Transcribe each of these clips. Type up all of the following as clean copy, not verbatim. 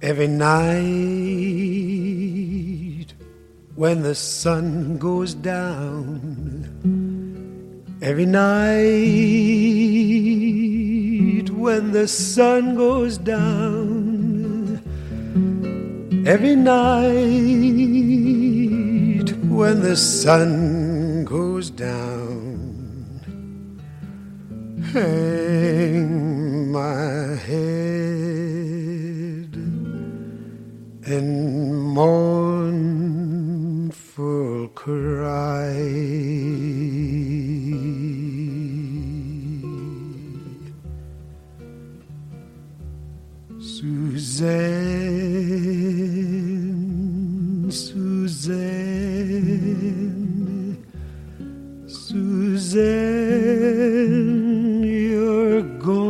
Every night when the sun goes down, every night when the sun goes down, every night when the sun goes down, hang my head in mournful cry. Suzanne, Suzanne, Suzanne, you're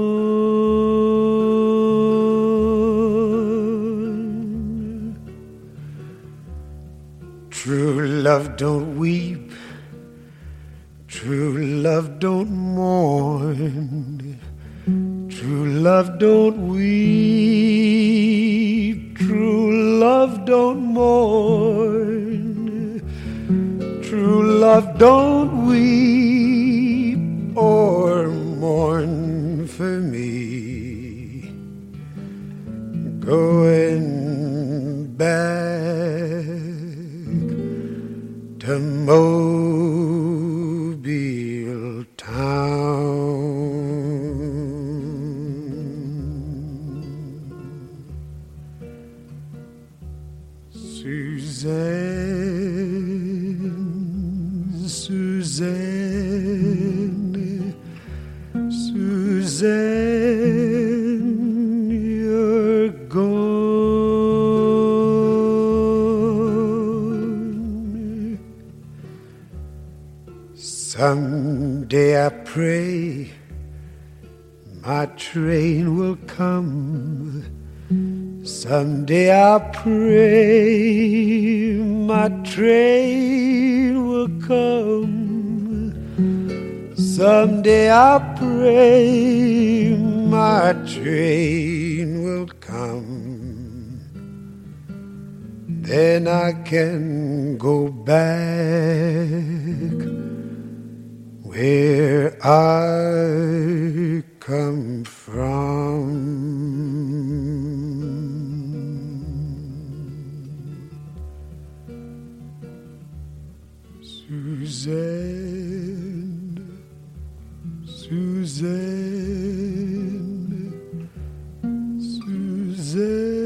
gone. True love don't weep, true love don't mourn, true love don't weep, true love don't mourn, true love don't weep or mourn for me. Going back to Mobile town. Suzanne, Suzanne, Suzanne, you're gone. Someday I pray my train will come. Someday I pray my train will come. Someday I pray my train will come. Then I can go back where I come from. Suzanne, Suzanne, Suzanne.